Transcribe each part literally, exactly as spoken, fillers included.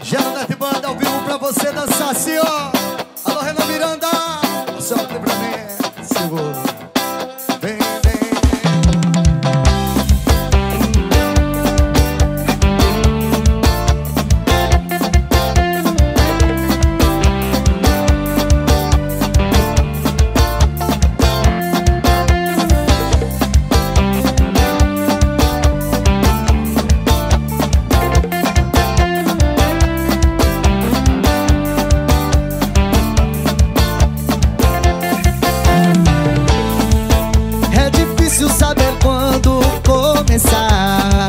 Geraldete Banda ao vivo pra você dançar assim, ó. Alô, Renan Miranda, solta pra mim, segura. Vem, vem. Saber quando começar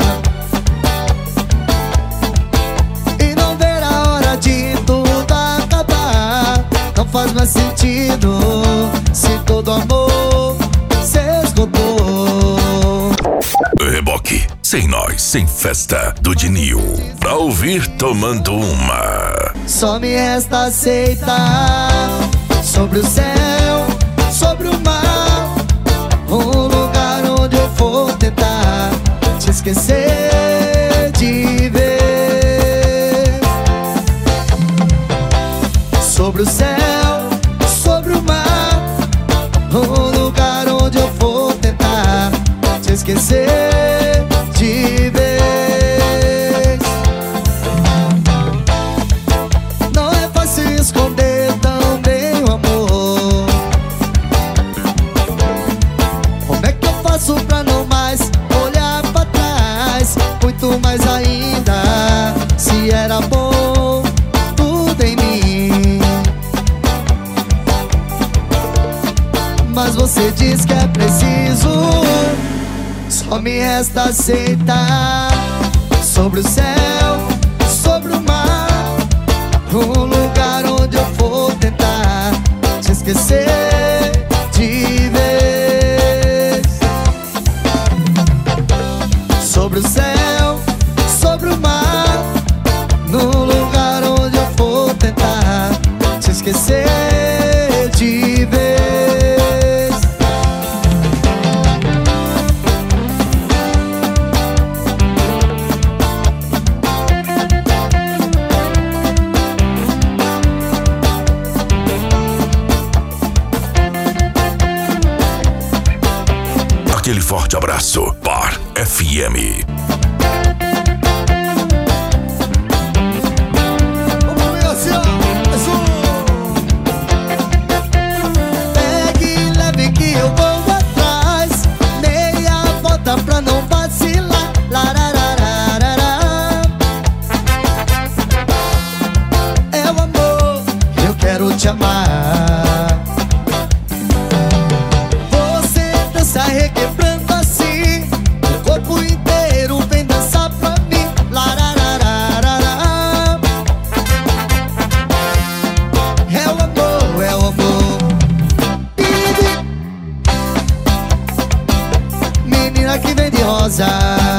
e não ver a hora de tudo acabar. Não faz mais sentido se todo amor se esgotou. Reboque, sem nós, sem festa do Dinil. Pra ouvir tomando uma. Só me resta aceitar. Sobre o céu, sobre o mar, um lugar onde eu vou tentar te esquecer de vez. Sobre o céu, sobre o mar, um lugar onde eu vou tentar te esquecer de vez. Não é fácil esconder tão bem o amor. Como é que eu faço pra não mais olhar pra trás? Muito mais ainda, se era bom tudo em mim. Mas você diz que é preciso. Só me resta aceitar. Sobre o céu, sobre o mar, um lugar onde eu vou tentar te esquecer de vez. Sobre o céu, sobre o mar, num lugar onde eu vou tentar te esquecer de vez. Aquele forte abraço, Par F M. Pegue leve que eu vou atrás, meia volta pra não vacilar. Lararararará. É o amor, eu quero te amar. Você dança requebrando assim, o corpo inteiro vem dançar pra mim. Lararararará. É o amor, é o amor. Menina que vem de rosa.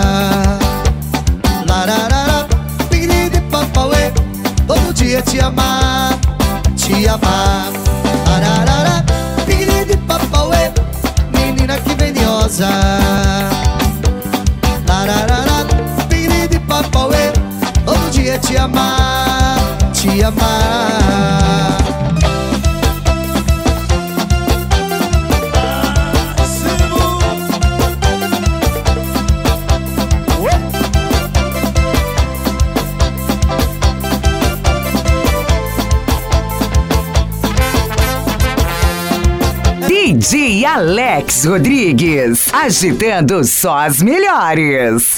Lararara, piri de papauê. Todo dia te amar, te amar. Lararara, piri de papauê. Menina que vem de rosa. Lararara, piri de papauê. Todo dia te amar, te amar. D J Alex Rodrigues, agitando só as melhores.